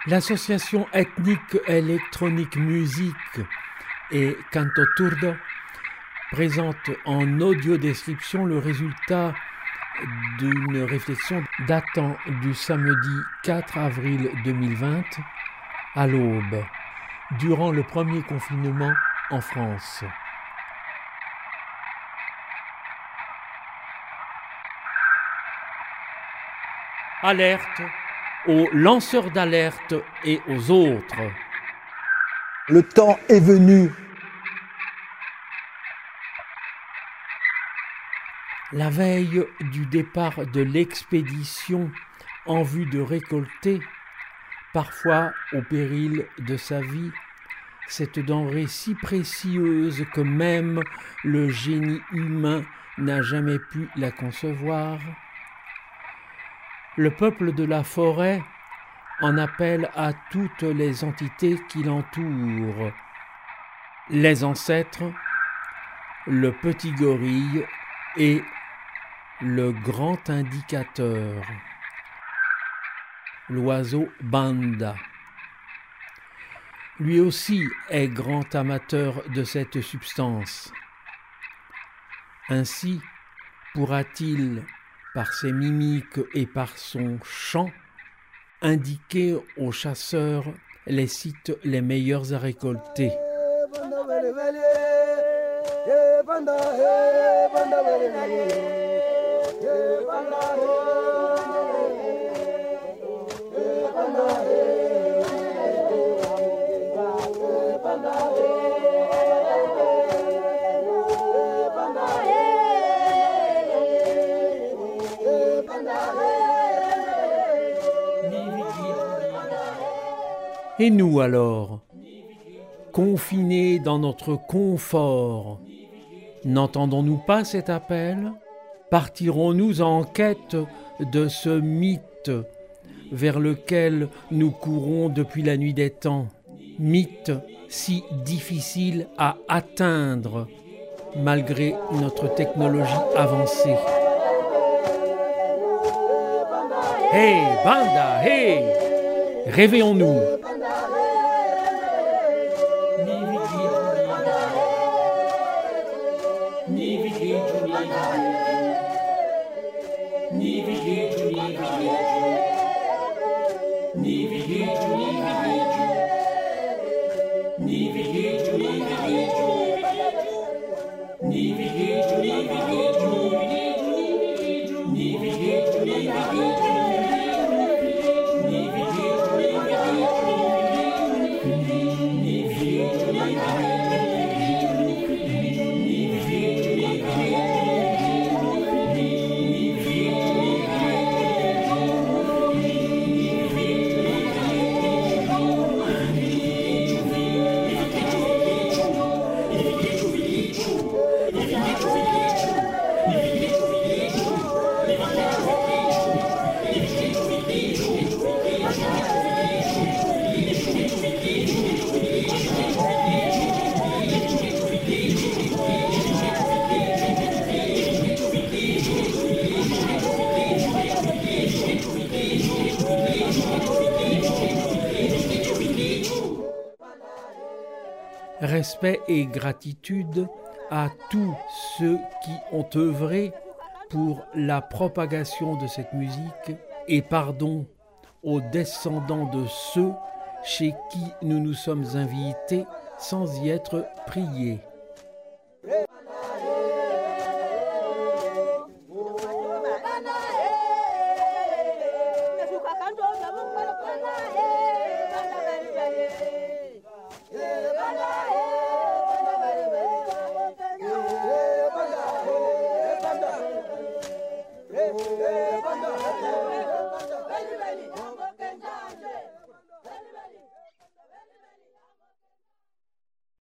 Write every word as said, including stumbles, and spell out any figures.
L'association ethnique Electronic Music et Canto Turdo présente en audio-description le résultat d'une réflexion datant du samedi quatre avril deux mille vingt à l'aube, durant le premier confinement en France. Alerte aux lanceurs d'alerte et aux autres. Le temps est venu. La veille du départ de l'expédition en vue de récolter, parfois au péril de sa vie, cette denrée si précieuse que même le génie humain n'a jamais pu la concevoir, le peuple de la forêt en appelle à toutes les entités qui l'entourent, les ancêtres, le petit gorille et le grand indicateur, l'oiseau Banda. Lui aussi est grand amateur de cette substance. Ainsi pourra-t-il, par ses mimiques et par son chant, indiquer aux chasseurs les sites les meilleurs à récolter. Et nous alors, confinés dans notre confort, n'entendons-nous pas cet appel? Partirons-nous en quête de ce mythe vers lequel nous courons depuis la nuit des temps, mythe si difficile à atteindre malgré notre technologie avancée? Hey, Banda, hey! Réveillons-nous! Respect et gratitude à tous ceux qui ont œuvré pour la propagation de cette musique et pardon aux descendants de ceux chez qui nous nous sommes invités sans y être priés.